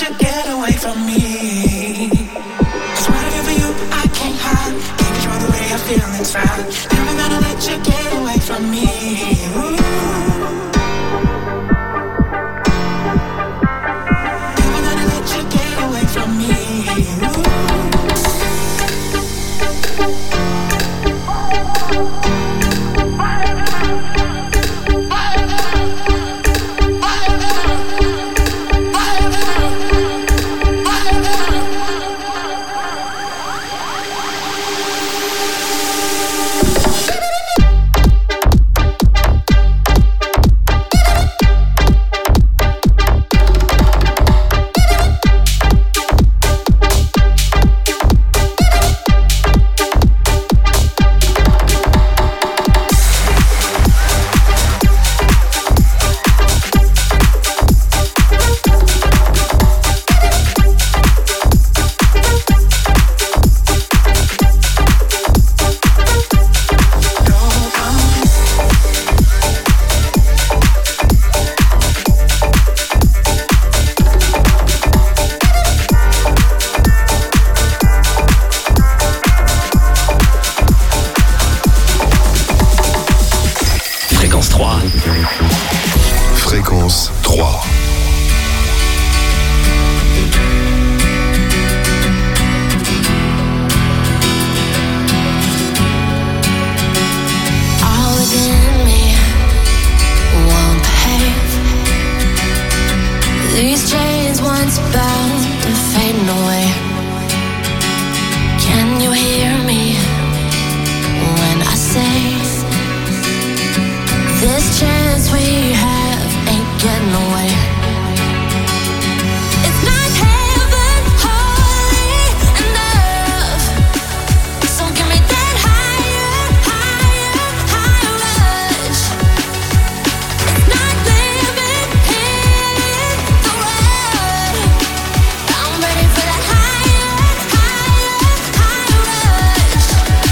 you get away from me. 'Cause what I feel for you, I can't hide. Can't control the way I feel inside. Never gonna let you get away from me. Ooh. Never gonna let you get away from me. Ooh. Fréquence 3. All within me won't behave. These chains once bound and fading away. Can you hear me when I say this chance we have ain't getting away? It's not heaven, holy enough. So give me that higher, higher, higher rush. It's not living in the world. I'm ready for that higher, higher, higher rush.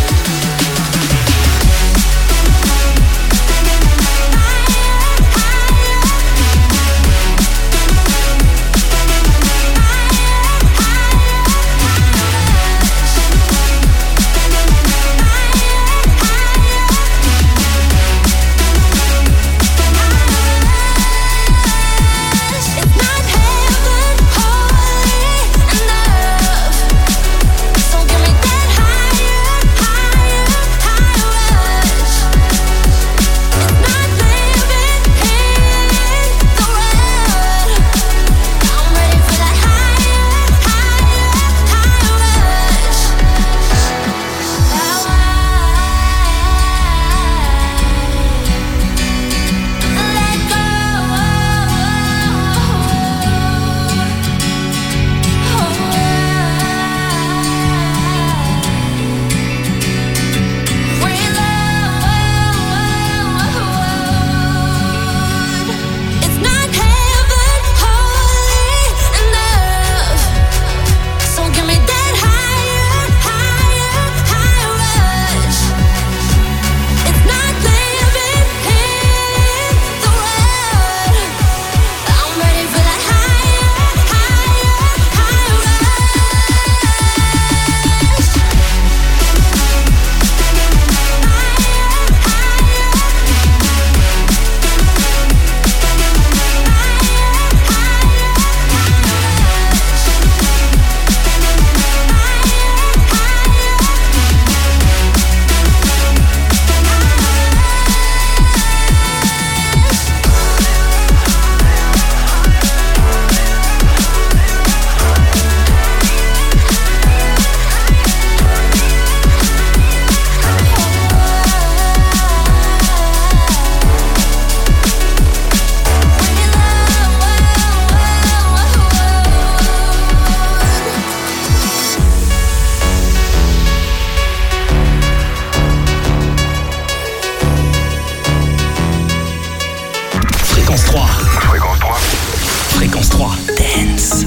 Fréquence 3. Dance.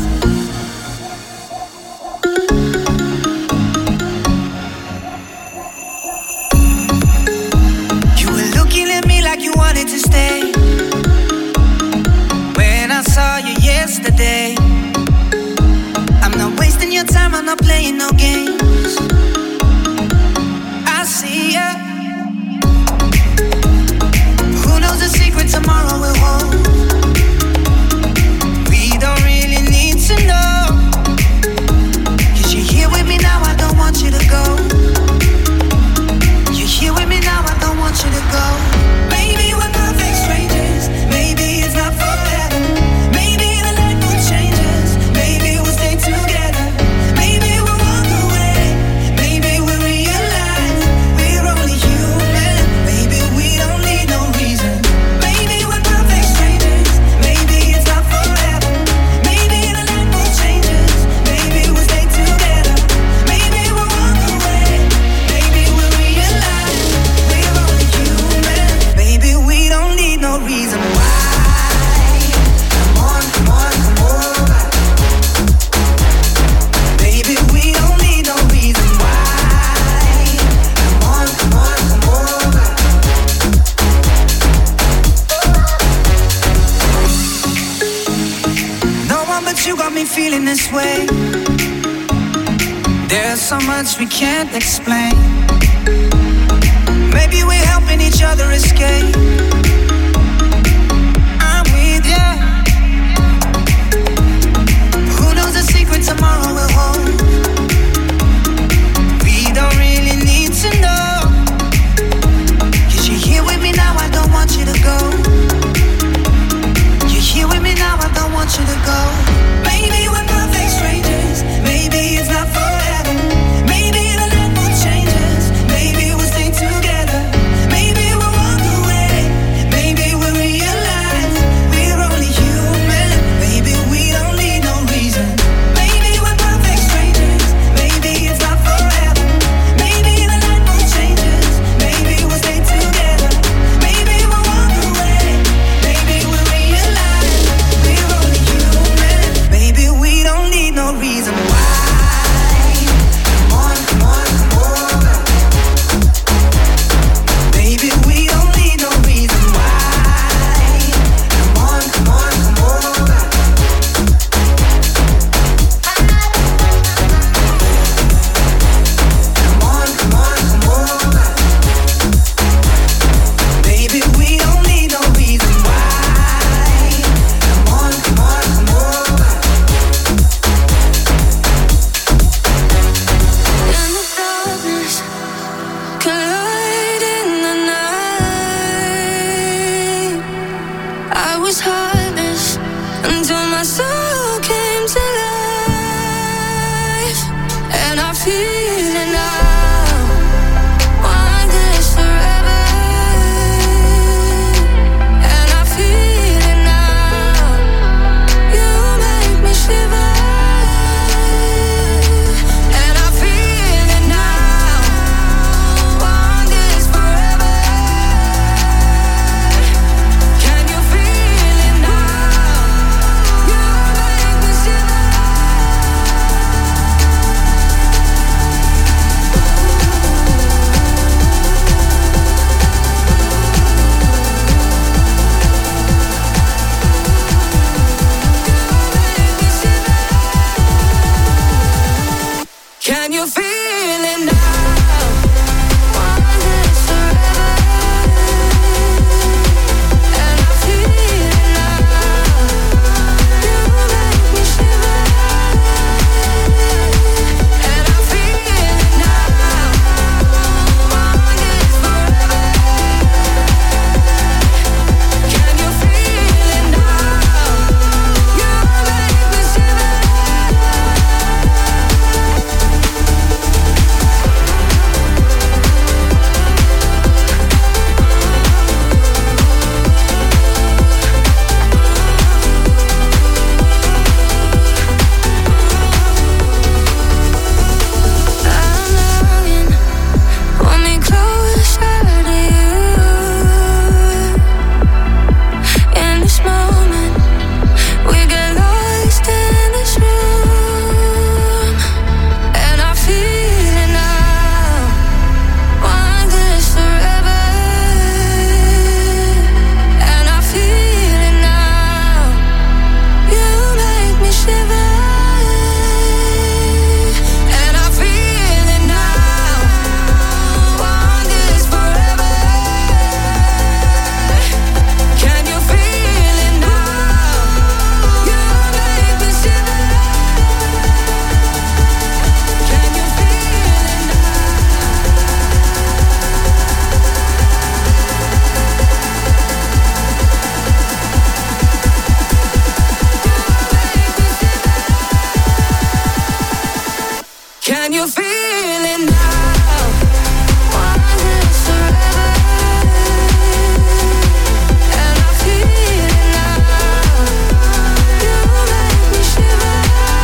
You were looking at me like you wanted to stay. When I saw you yesterday, not playing no games. I see ya. Who knows the secret tomorrow will hold? We don't really need to know. 'Cause you're here with me now, I don't want you to go. You're here with me now, I don't want you to go. Maybe we're perfect strangers. Maybe it's not forever. Maybe the light will change us. Maybe we'll stay together. Maybe we'll walk away. Maybe we'll realize we're only human. Maybe we don't need no reason. Maybe we're perfect strangers. Maybe it's not forever. Maybe the light will change us. Maybe we'll stay together. Maybe we'll walk away. Maybe we'll realize we're only human. Maybe we don't need no reason why. Come on, come on, come over. Baby, we don't need no reason why. Come on, come on, come over. No one but you got me feeling this way. There's so much we can't explain. Maybe we're helping each other escape. I'm with ya. Who knows the secret tomorrow will hold? We don't really need to know. 'Cause you're here with me now, I don't want you to go. You're here with me now, I don't want you to go. Maybe we're perfect strangers. Maybe it's not forever. Maybe the light will change us. you feel it now? Want this forever, and I feel it now. You make me shiver,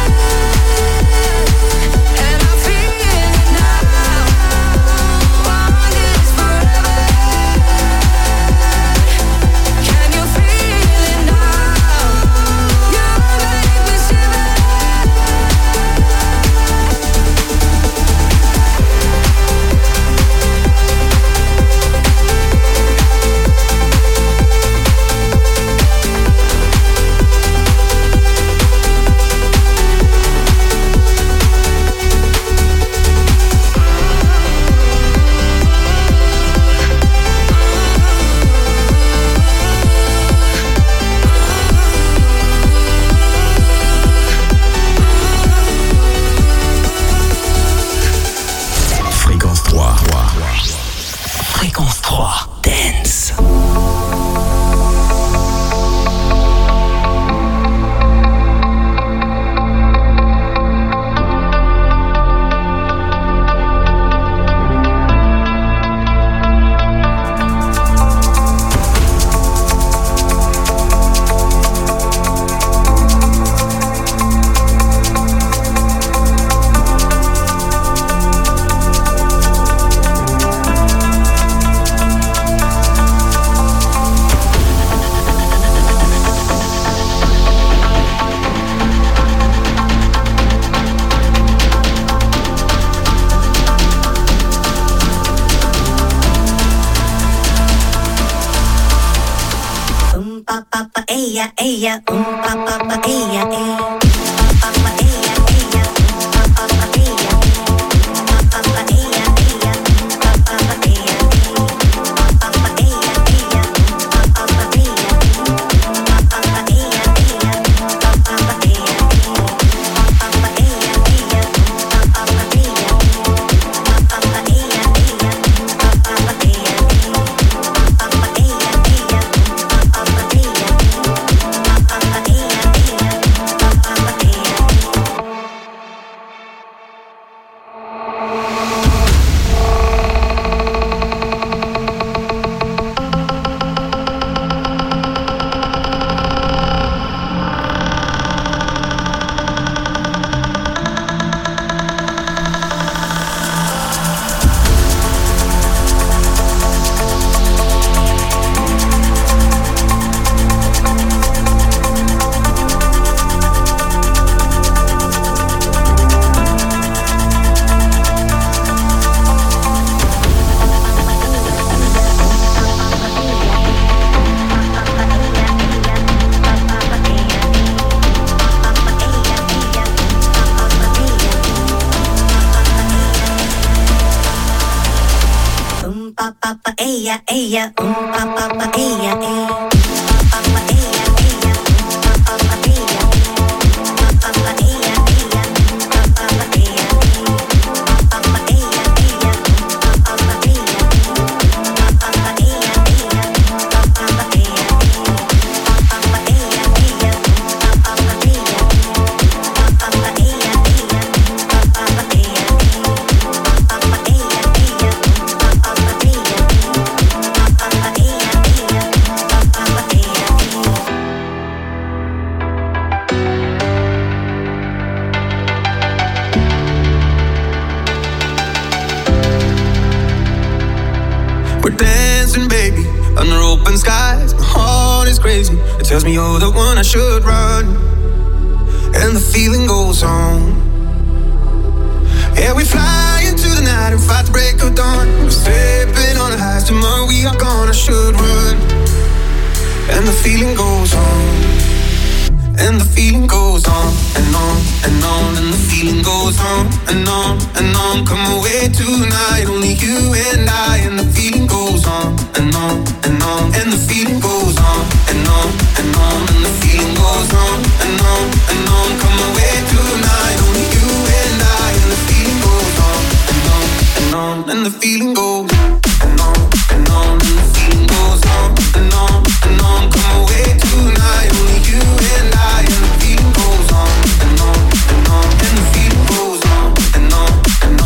and I feel it now. Want this forever, can you feel it now? You make me shiver. Fréquence 3. Fréquence 3. Dance. Ella, ella, pa, ella, ella. Ella, ella, pa, ella, ella. It tells me you're the one I should run, and the feeling goes on. Yeah, we fly into the night and fight the break of dawn. We're stepping on the highs, tomorrow we are gone. I should run, and the feeling goes on, and the feeling goes on and on and on, and the feeling goes on and on and on. Come away tonight, only you and I, and the feeling goes on and on and on, and the feeling goes on and on and on, and the feeling goes on and on and on. Come away tonight, only you and I, and the feeling goes on and on and on, and the feeling goes and on and on, and the feeling goes on and on and on. Come away tonight, only you and I, and the feeling goes on and on and on, and the feeling goes on and on and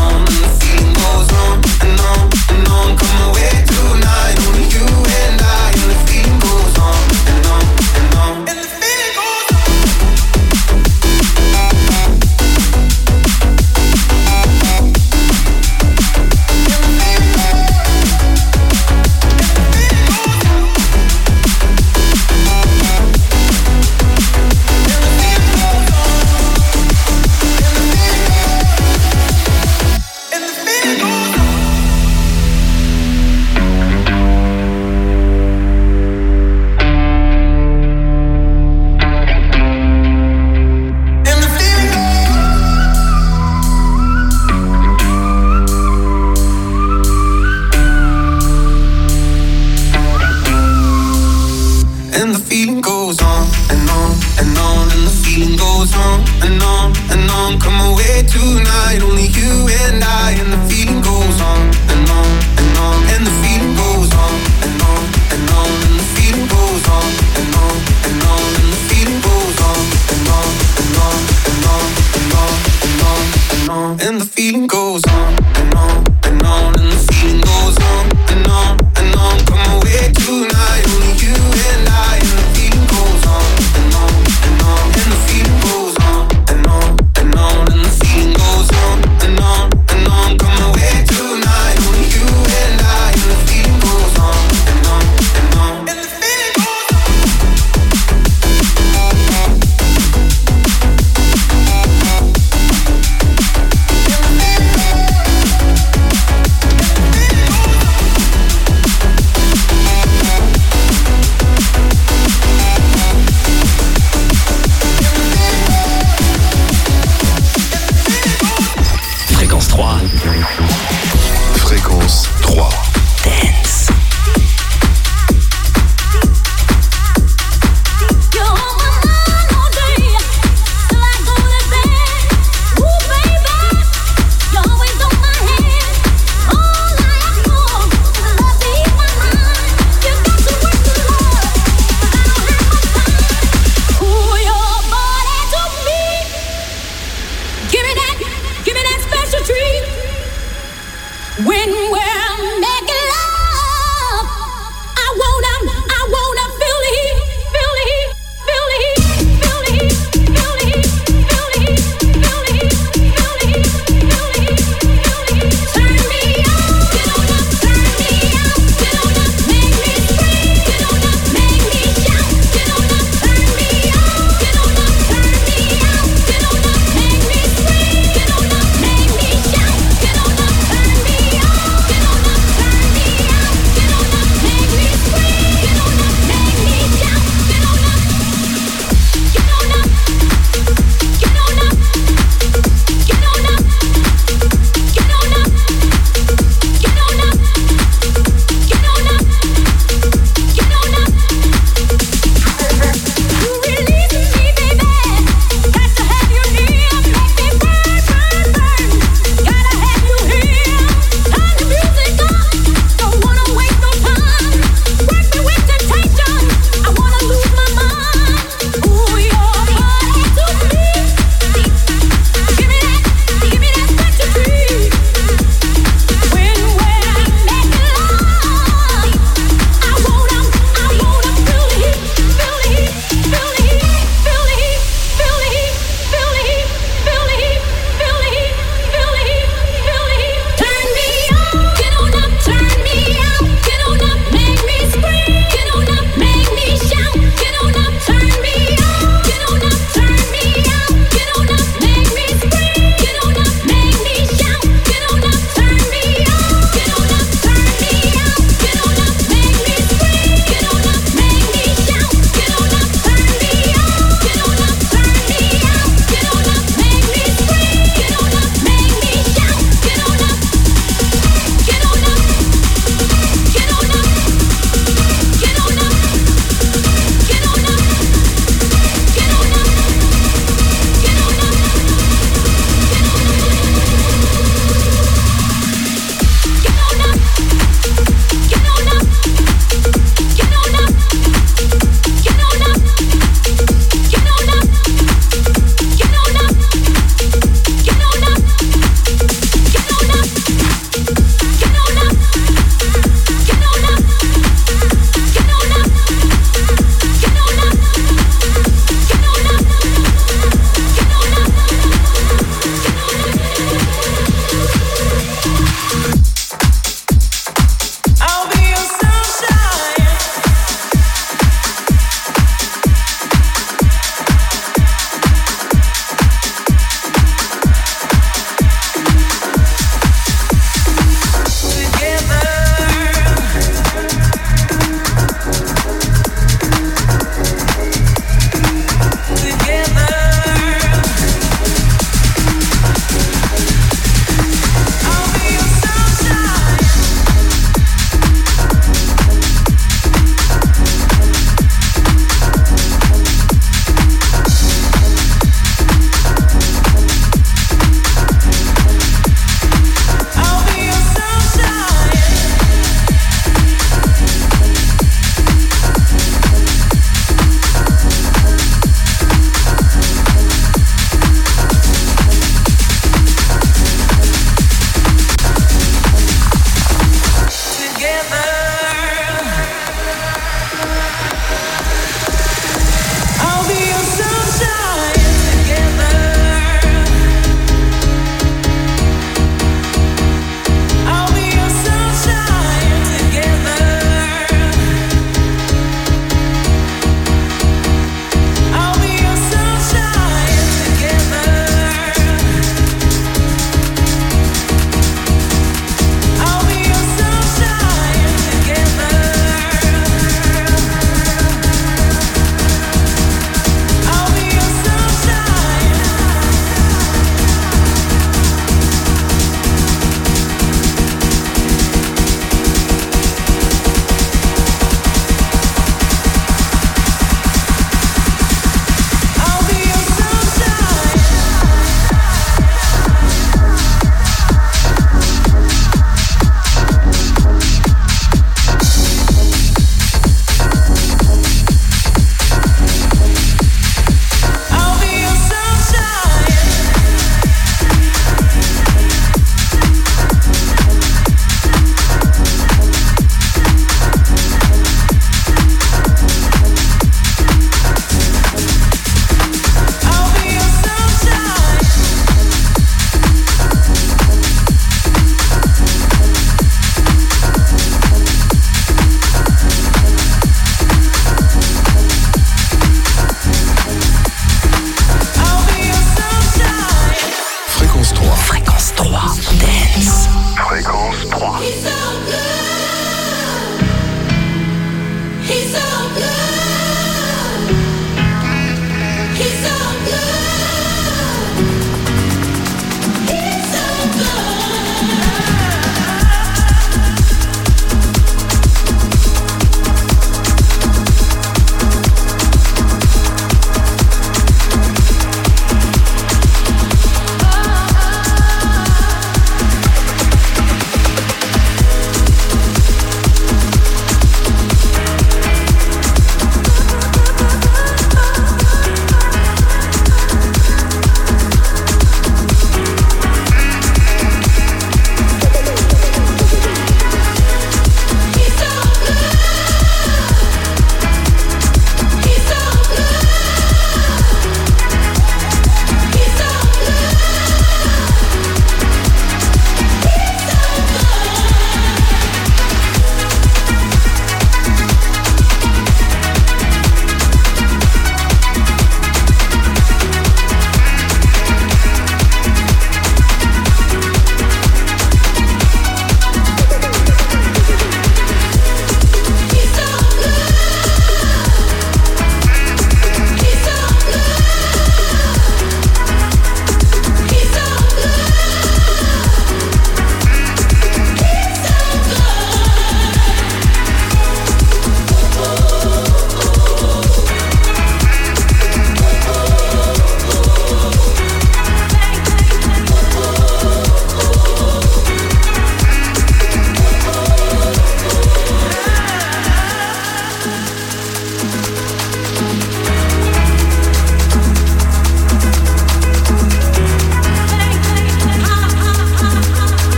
feeling goes on and on and on. Come away tonight, only you and I, and the feeling goes on and on and on, and the feeling goes on and on and on, and the feeling goes on and on and on, and the feeling goes on and on and on and on and on and on and on, and the feeling goes on and on and on, and the feeling goes on and on and on. Come away tonight, only you and I, and the feeling goes on and on and on, and the feeling goes on and on and on, and the feeling goes on and on and on. Come away tonight, only you and I, and the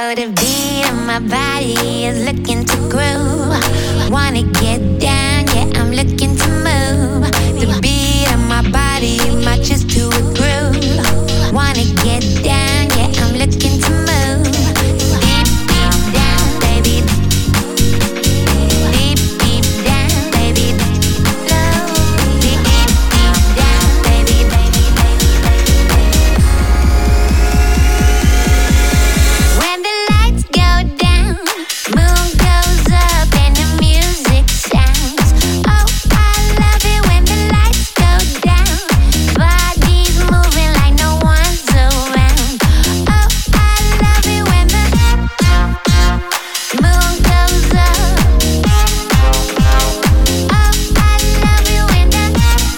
the beat of my body is looking to groove. Wanna get down, yeah, I'm looking to move. The beat of my body matches to a groove. Wanna get down, yeah, I'm looking to move. Deep, deep down, baby. Deep, deep down, baby. Low. Deep, deep, deep down, baby, baby, baby, baby. When the lights go down, moon goes up and the music sounds. Oh, I love it when the lights go down. Bodies moving like no one's around. Oh, I love it when the moon goes up. Oh, I love it when the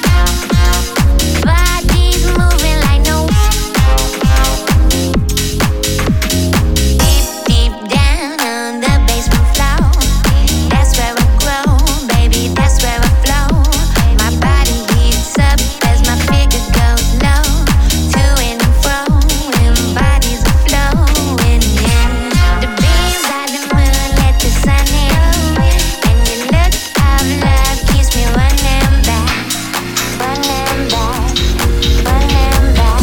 bodies moving like no. Deep, deep down on the basement floor. That's where I grow, baby, that's where I flow. My body heats up as my figure goes low. To and fro, and bodies are flowing, yeah. The beams of the moon let the sun in. And your look of love keeps me running back. Running back, running back.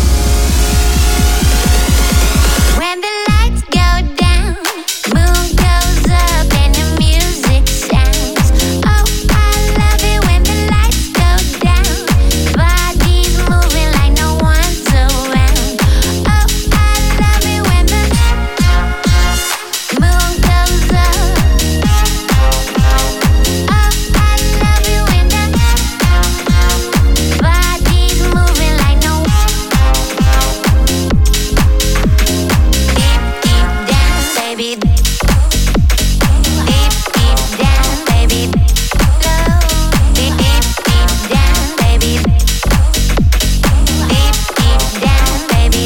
When the lights go down, moon goes up and the music sounds. Oh, I love it when the lights go down. Bodies moving like no one's around. Oh, I love it when the moon goes up. Oh, I love it when the bodies moving like no. Deep, deep down, baby. Deep, deep down, baby. Low. Deep, deep, deep down, baby. Deep, deep down, baby.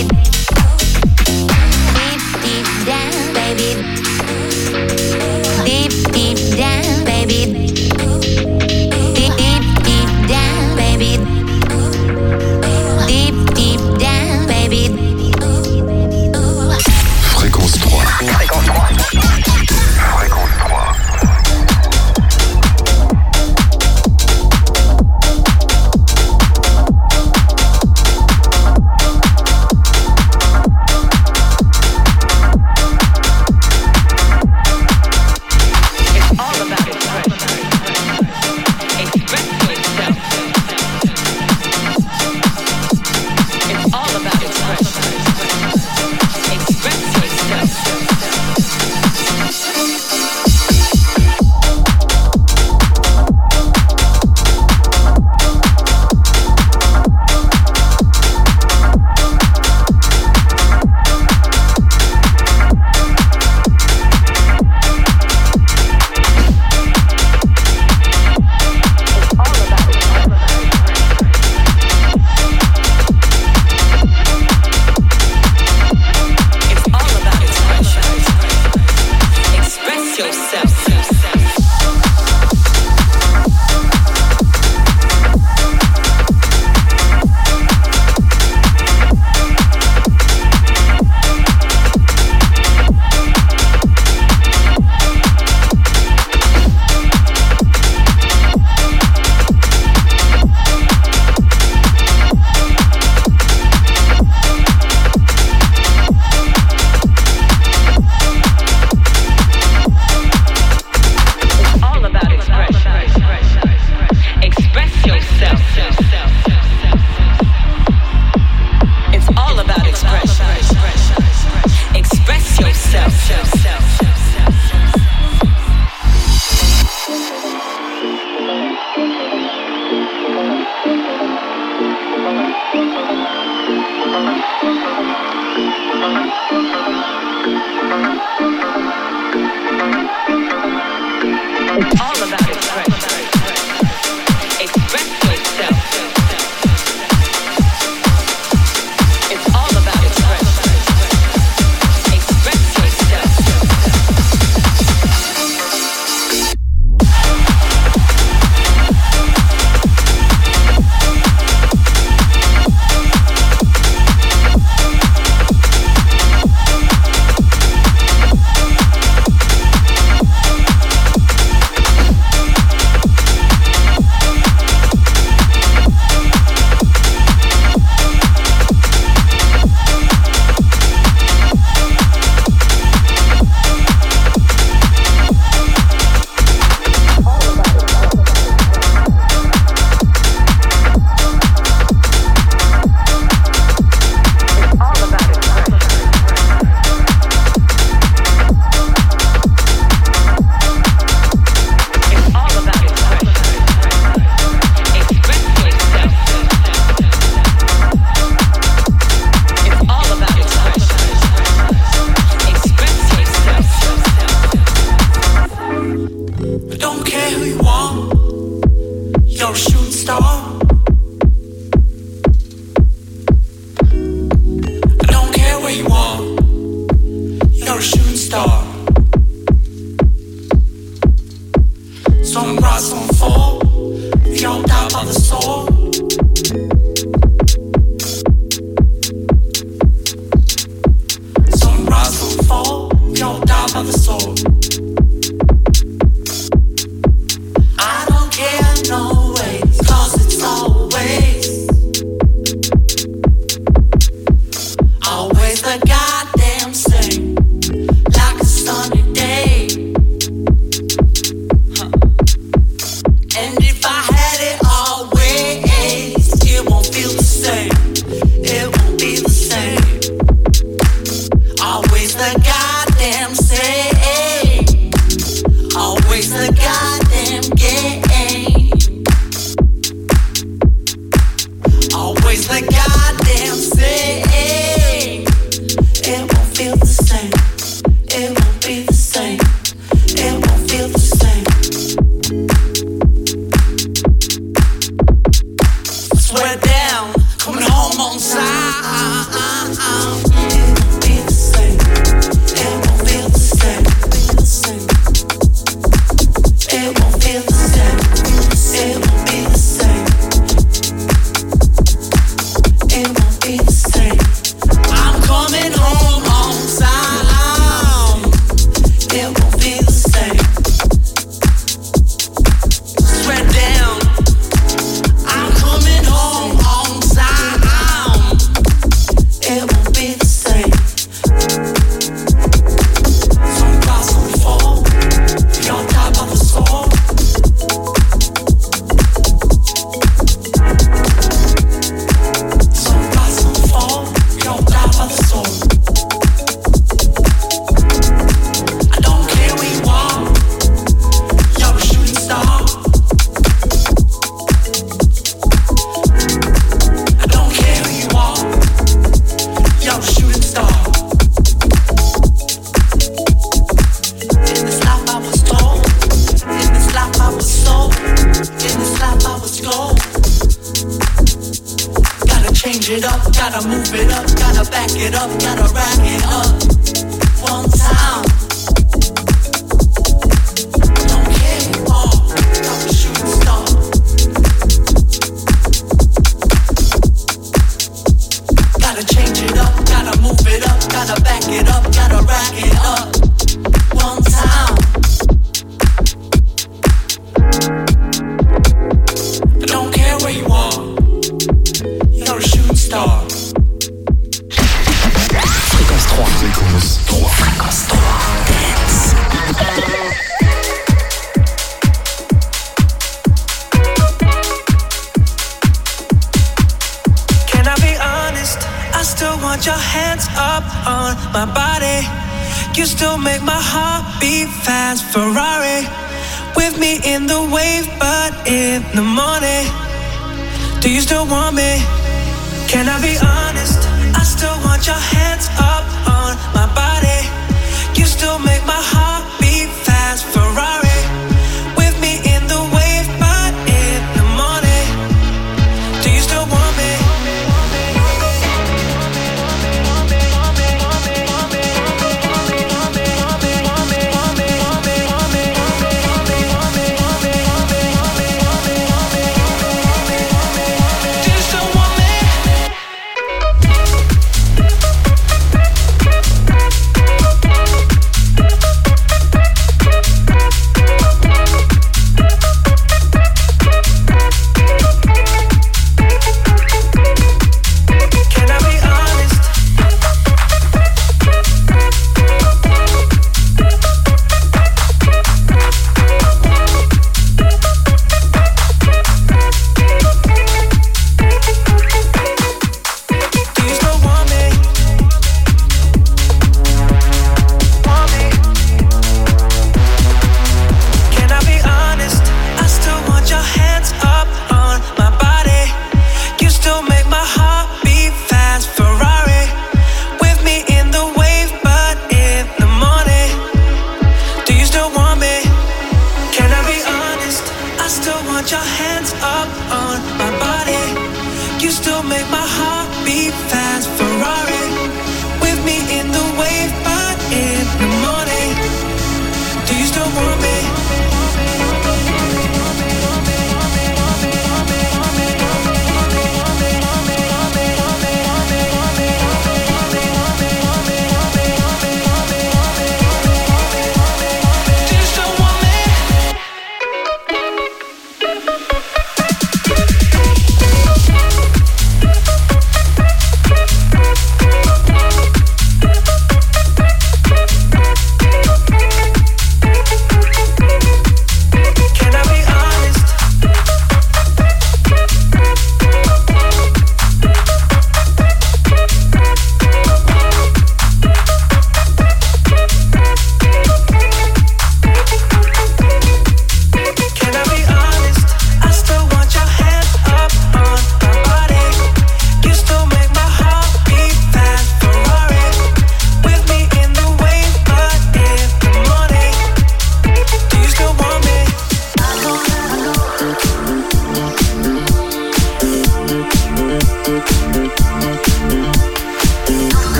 Deep, deep down, baby. Deep, deep down, baby. Deep, deep, deep down, baby. Deep, deep down, baby. Fréquence 3. Fréquence 3. Fréquence 3.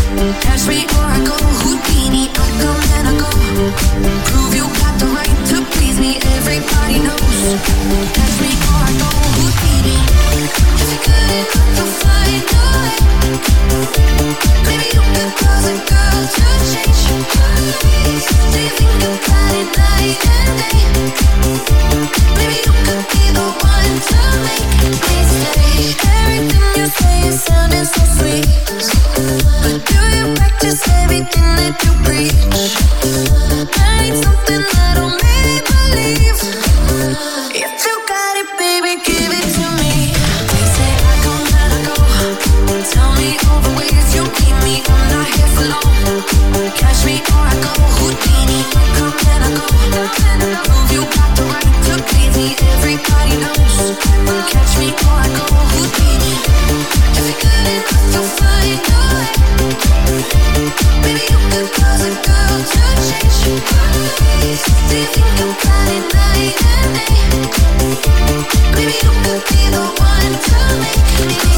Catch me or I go Houdini. I come and I go. Prove you got the right to please me. Everybody knows. Catch me or I go Houdini. If you're good enough to find a way, maybe you could cause a girl to change your ways. Do you think about it night and day? Maybe you could be the one to make me stay. Everything you say is sounding so sweet, but do you practice everything that you preach? I need something that'll make me believe. If you got it, baby, give it to me. They say I come and I go. Tell me all the ways you need me. I'm not here for long. Catch me or I go Houdini. I come and I go. Prove you got the right to please me. Everybody knows. Catch me or I go Houdini. If you're good enough to find a way, maybe you could cause a girl to change your ways. Do you think about it night and day? Maybe you could be the one to make me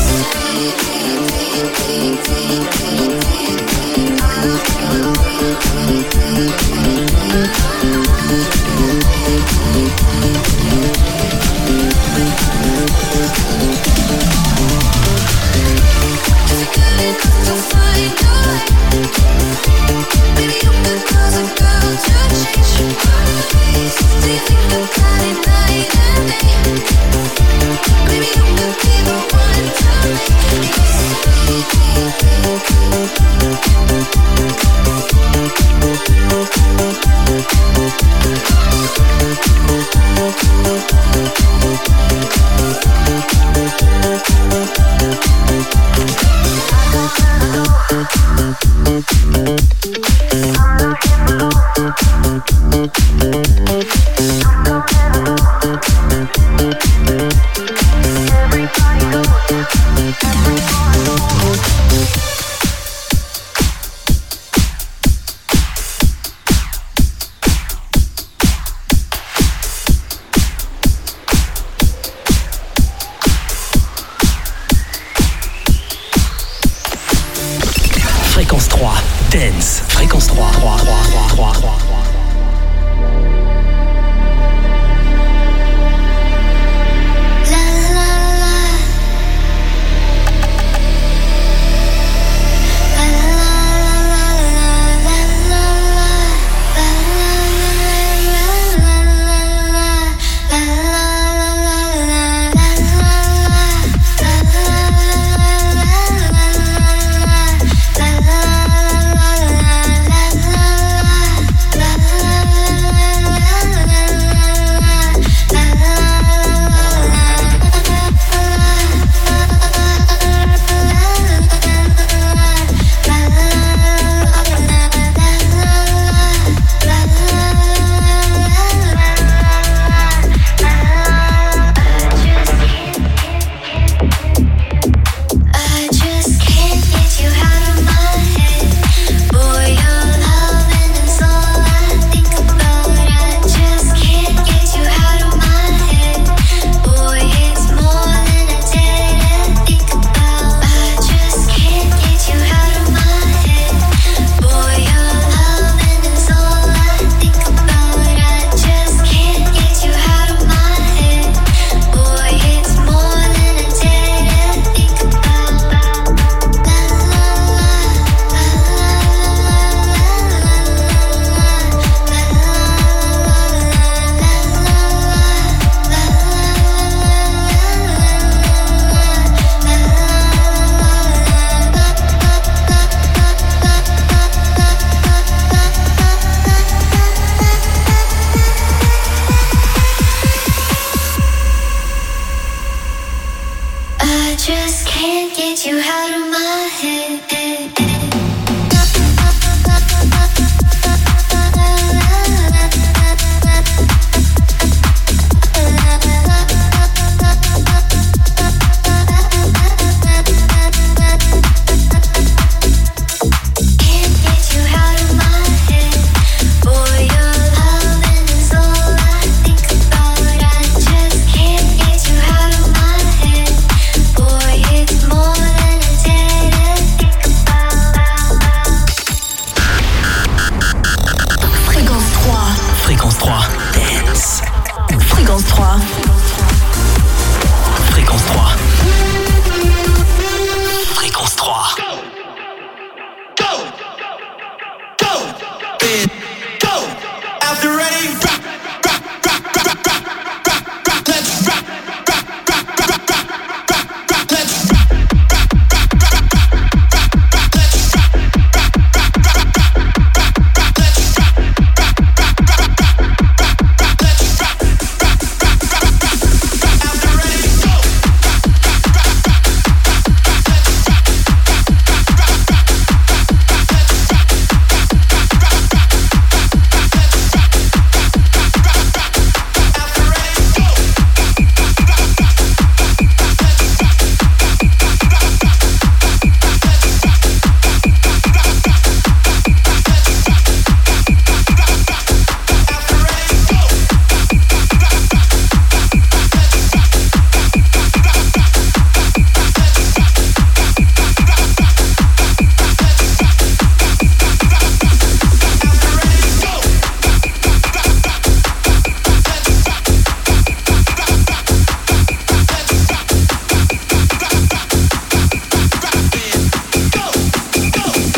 it. Go! After ready,